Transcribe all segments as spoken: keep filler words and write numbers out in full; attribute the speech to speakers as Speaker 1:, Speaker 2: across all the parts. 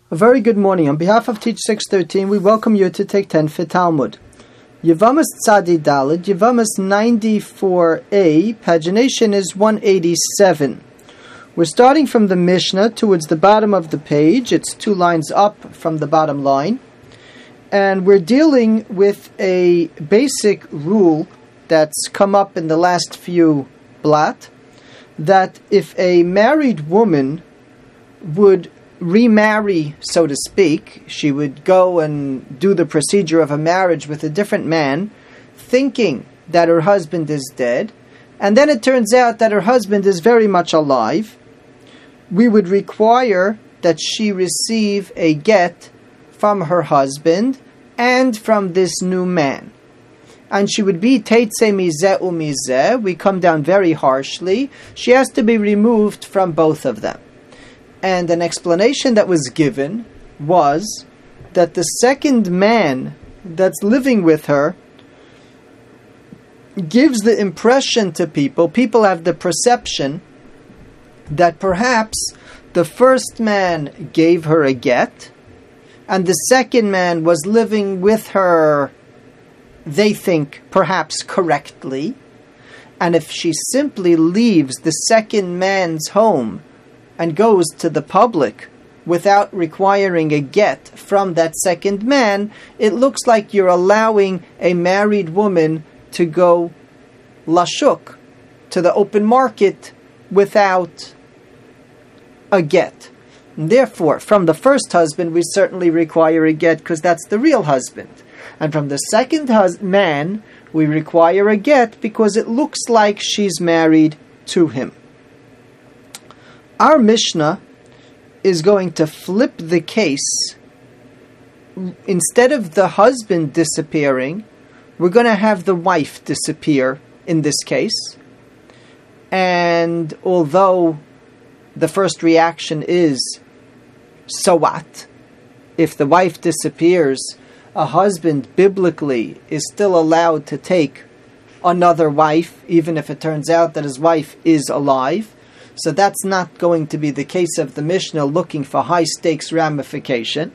Speaker 1: A very good morning. On behalf of Teach six thirteen, we welcome you to take ten for Talmud. Yevamos Tzadi Daled, Yevamos ninety-four A, pagination is one eighty-seven. We're starting from the Mishnah towards the bottom of the page. It's two lines up from the bottom line. And we're dealing with a basic rule that's come up in the last few blat, that if a married woman would remarry, so to speak, she would go and do the procedure of a marriage with a different man, thinking that her husband is dead, and then it turns out that her husband is very much alive, we would require that she receive a get from her husband and from this new man. And she would be teitze mizeh umizeh. We come down very harshly. She has to be removed from both of them. And an explanation that was given was that the second man that's living with her gives the impression to people, people have the perception that perhaps the first man gave her a get, and the second man was living with her, they think, perhaps correctly. And if she simply leaves the second man's home and goes to the public without requiring a get from that second man, it looks like you're allowing a married woman to go lashuk, to the open market, without a get. And therefore, from the first husband, we certainly require a get because that's the real husband. And from the second hus- man, we require a get because it looks like she's married to him. Our Mishnah is going to flip the case. Instead of the husband disappearing, we're going to have the wife disappear in this case. And although the first reaction is, so what? If the wife disappears, a husband biblically is still allowed to take another wife, even if it turns out that his wife is alive. So that's not going to be the case of the Mishnah looking for high-stakes ramification.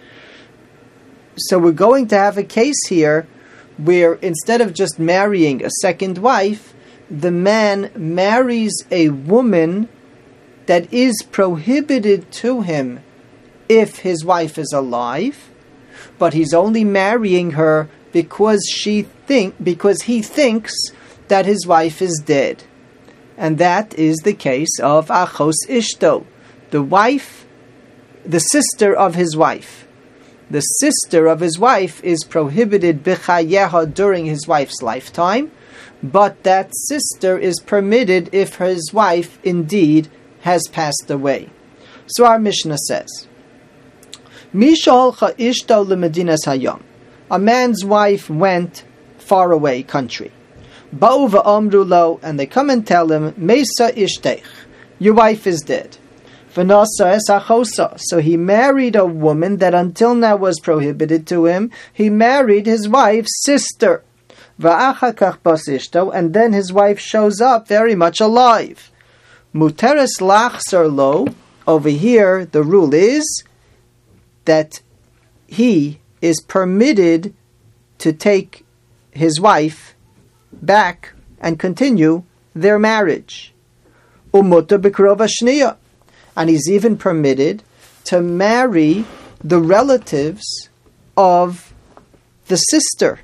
Speaker 1: So we're going to have a case here where instead of just marrying a second wife, the man marries a woman that is prohibited to him if his wife is alive, but he's only marrying her because she think because he thinks that his wife is dead. And that is the case of Achos Ishto, the wife, the sister of his wife. The sister of his wife is prohibited b'chayeha during his wife's lifetime, but that sister is permitted if his wife indeed has passed away. So our Mishnah says, Mishalcha Ishto leMedinas Hayam. A man's wife went far away country. Ba'u va'amru lo, and they come and tell him, Mesa ishteich, your wife is dead. V'nasa es achosa, so he married a woman that until now was prohibited to him. He married his wife's sister. Va'achakach bas ishto, and then his wife shows up very much alive. Muteres lachsar lo, over here the rule is that he is permitted to take his wife back and continue their marriage. Umuta b'krova shniya, and he's even permitted to marry the relatives of the sister,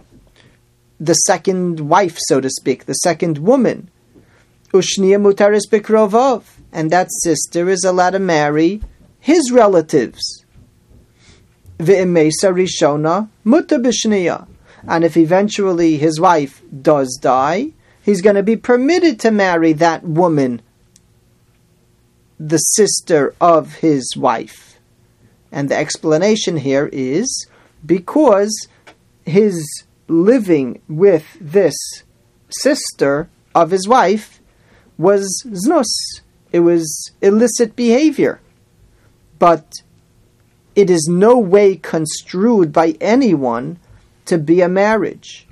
Speaker 1: the second wife, so to speak, the second woman. Ushniya mutaris b'krovov, and that sister is allowed to marry his relatives. Ve'imesa rishona muta b'shniya. And if eventually his wife does die, he's going to be permitted to marry that woman, the sister of his wife. And the explanation here is because his living with this sister of his wife was znus. It was illicit behavior. But it is no way construed by anyone to be a marriage.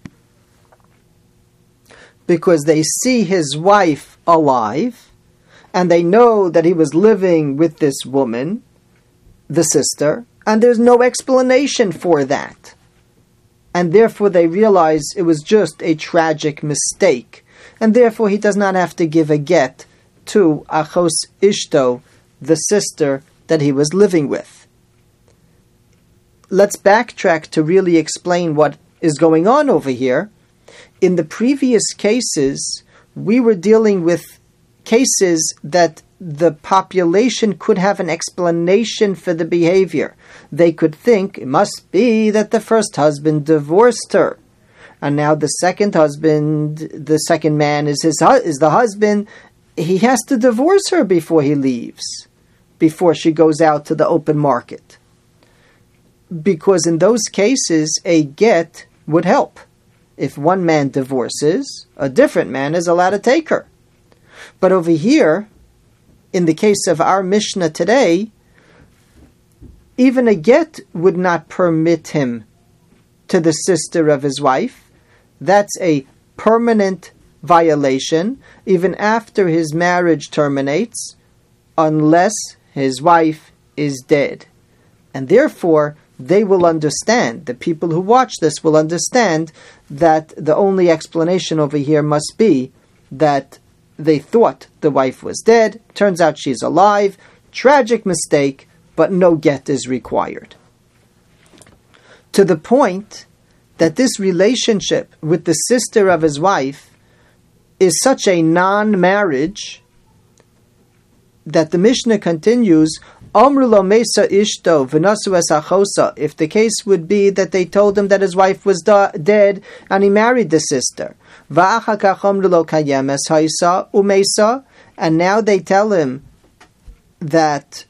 Speaker 1: Because they see his wife alive, and they know that he was living with this woman, the sister, and there's no explanation for that. And therefore they realize it was just a tragic mistake, and therefore he does not have to give a get to Achos Ishto, the sister that he was living with. Let's backtrack to really explain what is going on over here. In the previous cases, we were dealing with cases that the population could have an explanation for the behavior. They could think it must be that the first husband divorced her, and now the second husband, the second man is his is the husband. He has to divorce her before he leaves, before she goes out to the open market. Because in those cases, a get would help. If one man divorces, a different man is allowed to take her. But over here, in the case of our Mishnah today, even a get would not permit him to the sister of his wife. That's a permanent violation, even after his marriage terminates, unless his wife is dead. And therefore, they will understand, the people who watch this will understand that the only explanation over here must be that they thought the wife was dead, turns out she's alive, tragic mistake, but no get is required. To the point that this relationship with the sister of his wife is such a non-marriage that the Mishnah continues, Amru lo mesa ishto v'nasu es achosa. If the case would be that they told him that his wife was da- dead and he married the sister, va'achar kach amru lo kayemes haisa umesa, and now they tell him that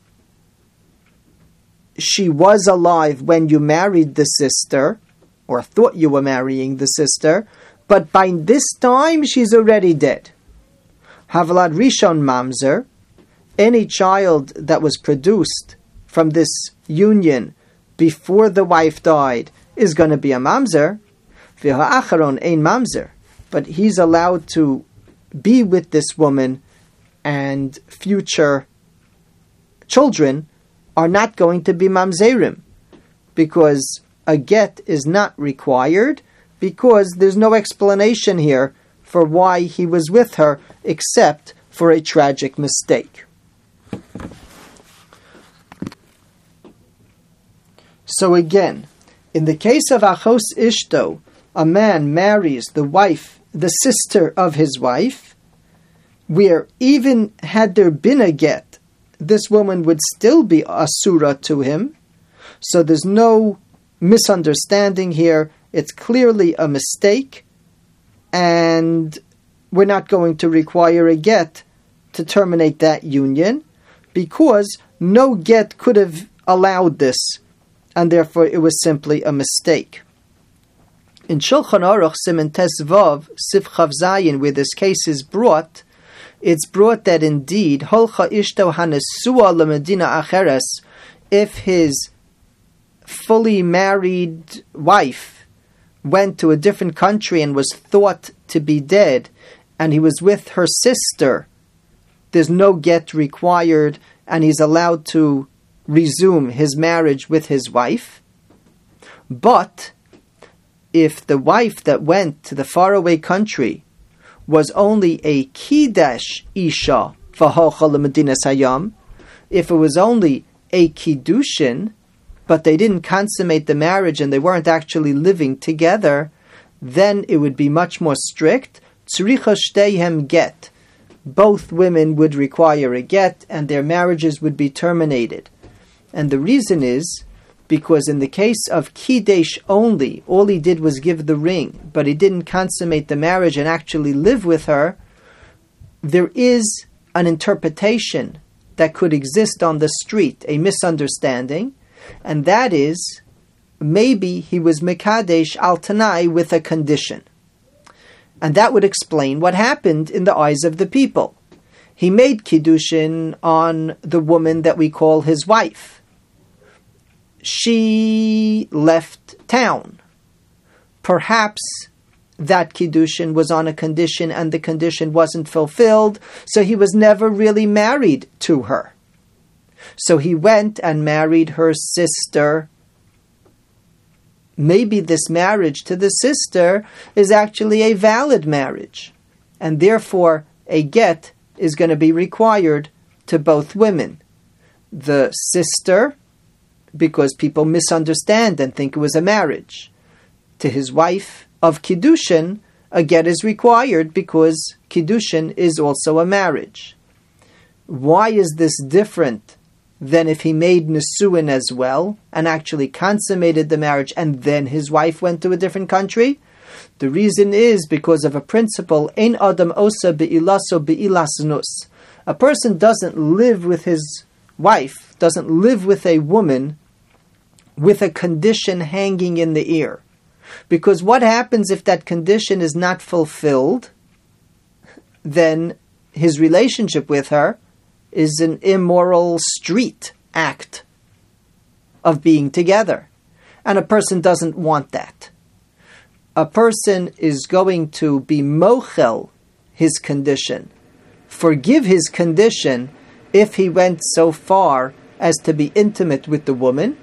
Speaker 1: she was alive when you married the sister, or thought you were marrying the sister, but by this time she's already dead. Havalad rishon mamzer, any child that was produced from this union before the wife died is going to be a mamzer. V'ha'acharon ein mamzer, but he's allowed to be with this woman, and future children are not going to be mamzerim, because a get is not required, because there's no explanation here for why he was with her except for a tragic mistake. So again, in the case of Achos Ishto, a man marries the wife, the sister of his wife, where even had there been a get, this woman would still be asura to him. So there's no misunderstanding here. It's clearly a mistake, and we're not going to require a get to terminate that union, because no get could have allowed this, and therefore it was simply a mistake. In Shulchan Aruch Siman Tesvav Sif Chav Zayin, where this case is brought, it's brought that indeed Holcha Ishto Hanesua LeMedina Acheres, if his fully married wife went to a different country and was thought to be dead, and he was with her sister, there's no get required, and he's allowed to resume his marriage with his wife. But if the wife that went to the faraway country was only a Kiddush Isha v'hocha l'medinas hayam, if it was only a Kiddushin, but they didn't consummate the marriage and they weren't actually living together, then it would be much more strict. Tzricha shteihem get. Both women would require a get, and their marriages would be terminated. And the reason is because in the case of Kiddush only, all he did was give the ring, but he didn't consummate the marriage and actually live with her. There is an interpretation that could exist on the street, a misunderstanding, and that is, maybe he was Mekadesh al Tanai with a condition. And that would explain what happened in the eyes of the people. He made Kiddushin on the woman that we call his wife. She left town. Perhaps that Kiddushin was on a condition and the condition wasn't fulfilled, so he was never really married to her. So he went and married her sister. Maybe this marriage to the sister is actually a valid marriage, and therefore a get is going to be required to both women. The sister, because people misunderstand and think it was a marriage. To his wife of Kiddushin, a get is required because Kiddushin is also a marriage. Why is this different than if he made Nesuin as well and actually consummated the marriage and then his wife went to a different country? The reason is because of a principle, Ein Adam Osa Be'ilaso Be'ilas Nus. A person doesn't live with his wife, doesn't live with a woman with a condition hanging in the air. Because what happens if that condition is not fulfilled? Then his relationship with her is an immoral street act of being together. And a person doesn't want that. A person is going to be mochel his condition, forgive his condition if he went so far as to be intimate with the woman.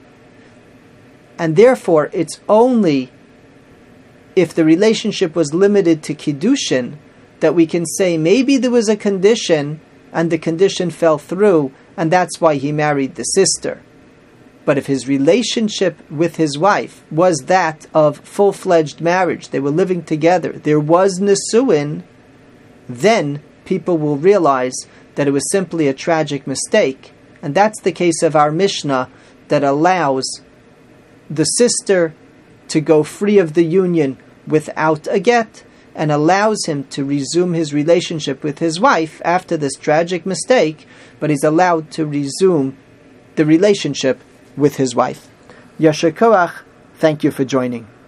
Speaker 1: And therefore it's only if the relationship was limited to Kiddushin that we can say maybe there was a condition and the condition fell through and that's why he married the sister. But if his relationship with his wife was that of full-fledged marriage, they were living together, there was Nesuin, then people will realize that it was simply a tragic mistake. And that's the case of our Mishnah that allows the sister to go free of the union without a get and allows him to resume his relationship with his wife after this tragic mistake, but he's allowed to resume the relationship with his wife. Yasher Koach, thank you for joining.